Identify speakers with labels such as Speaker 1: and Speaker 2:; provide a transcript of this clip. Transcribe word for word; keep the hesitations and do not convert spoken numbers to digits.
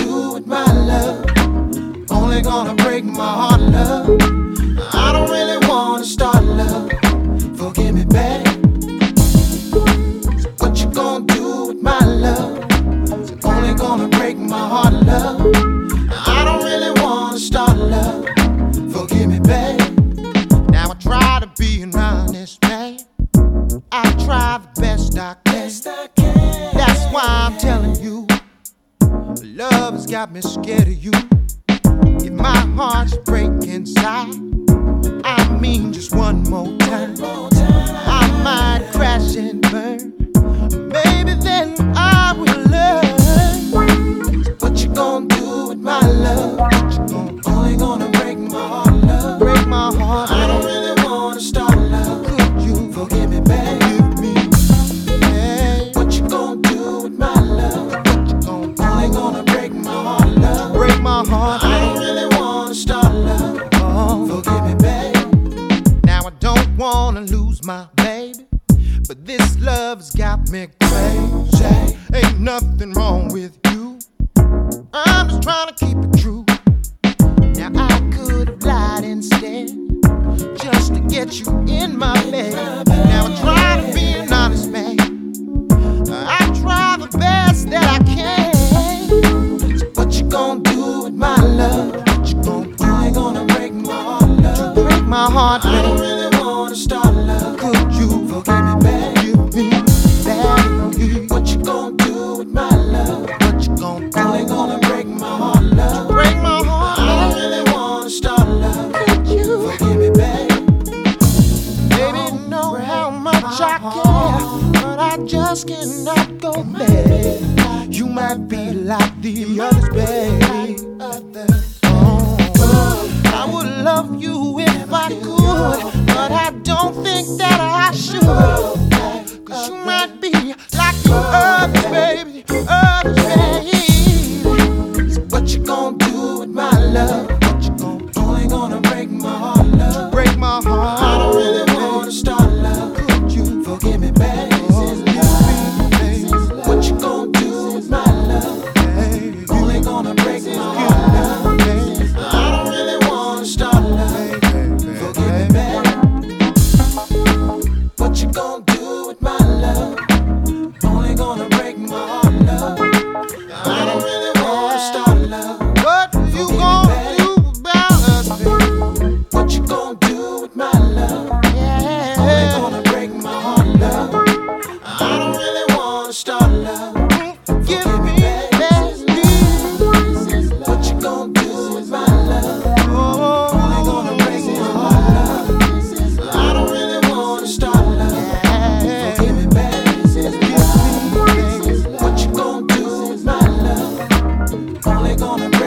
Speaker 1: do with my love? Only gonna break my heart, love. I don't really wanna start love. Forgive me, babe. What you gonna do with my love? Only gonna break my heart, love. I don't really wanna start love. Forgive me, babe. Now I try to be an honest man. I try the best I can. That's why I'm telling you, love has got me scared of you. If my heart's break inside, I mean just one more time, I might crash and burn. Maybe then I will learn. What you gonna do with my love? What you gonna, only gonna break my heart, love. Break my heart. I don't really wanna start love. Could you forgive me, babe? Give me, hey. What you gonna do with my love? What you gonna, only gonna break my heart, love. Break my heart. I don't really wanna start love. Oh, forgive me, babe. Now I don't wanna lose my baby, but this love's got me crazy. Ain't nothing wrong with you, I'm just trying to keep it true. Now I could have lied instead, just to get you in my bed. Now I try to be an honest man, I try the best that I can. So what you gonna do with my love? What you gonna do? I ain't gonna break my heart, love. You break my heart, babe. I don't really wanna start love. Could you forgive me, babe? Give me that. What you gonna do with my love? What you gonna do? I ain't gonna break my heart, love. You break my heart, I don't really wanna start love. Could you forgive me, babe? Baby, you know how much I care, but I just cannot go there. You might be like the others, babe. Oh, I would love you if I could, but I don't think that I should. Cause you might be like the others, baby, others, baby. So what you gonna do with my love? What you gonna do? Only gonna break my heart, love. Break my heart. I don't really wanna start love. Could you forgive me, baby? What you gonna do with my love? Only gonna break my heart, love. I don't really wanna start love. Forgive me, baby. What you gonna do with my love? Only gonna break my heart, love. I don't really wanna start love. What you gonna do about us, baby? What you gonna do with my love? Only gonna break my heart, love. I don't really wanna start love. Give me, baby. What you gonna do with my love? Only gonna break my heart, love. I don't really wanna start love. Forgive me, baby. What you gonna do with my love? Only gonna